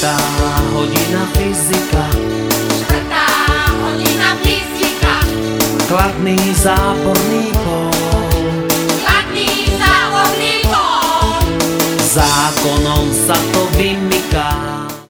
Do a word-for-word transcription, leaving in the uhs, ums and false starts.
Štvrtá hodina fyzika, štvrtá hodina fyzika, chladný záporný pól, chladný záporný pól, zákonom sa to vymyká.